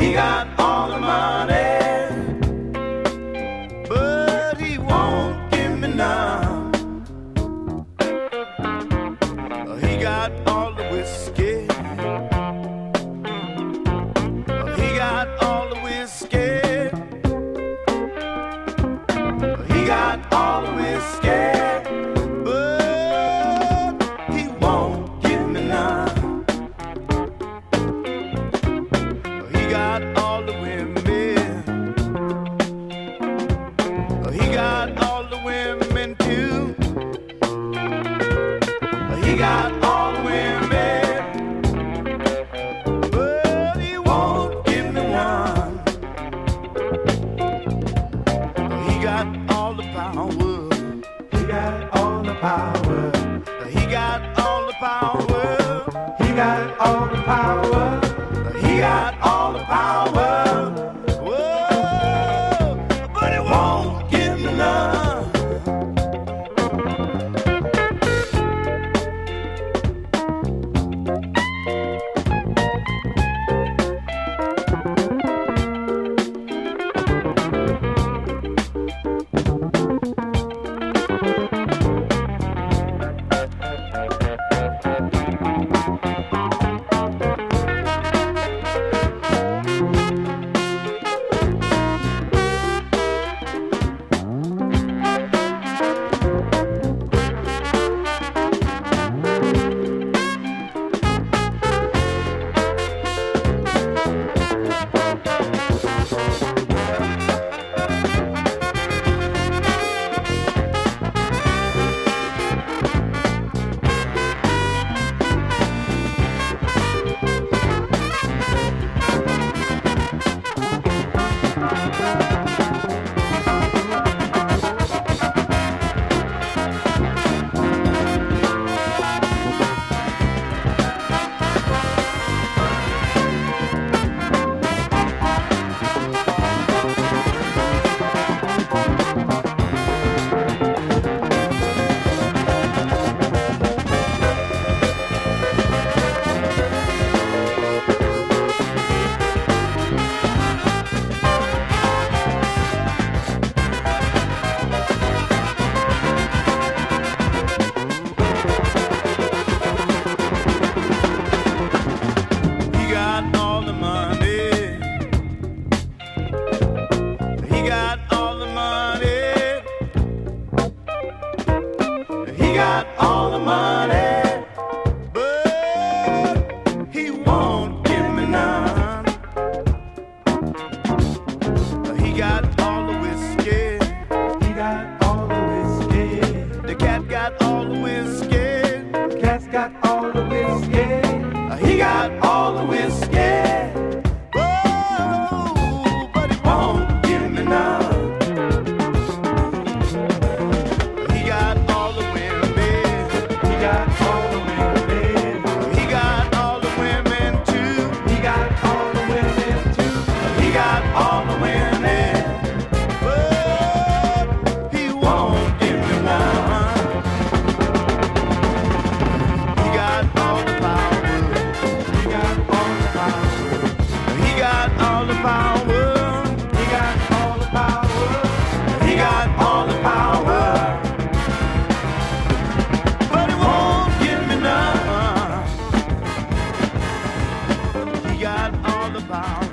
He got all the money, but he won't give me none. He got all the whiskey. He got all the whiskey. He got all the whiskey, but he won't give me none. He got all the women. He got all the women too. He got all the women, but he won't give me one. He got all the power. He got all the power. He got all the power. He got all the power. He got all the power. Whoa, but he won't give me none. He got all the money, but he won't give me none. He got all the whiskey. He got all the whiskey. The cat got all the whiskey. The cat's got all the whiskey. He got all the whiskey. Oh, but he won't give me none. All the women, but he won't give me one. He got all the power. He got all the power. He got all the power. He got all the power. He got all the power, but he won't give me none. He got all the power.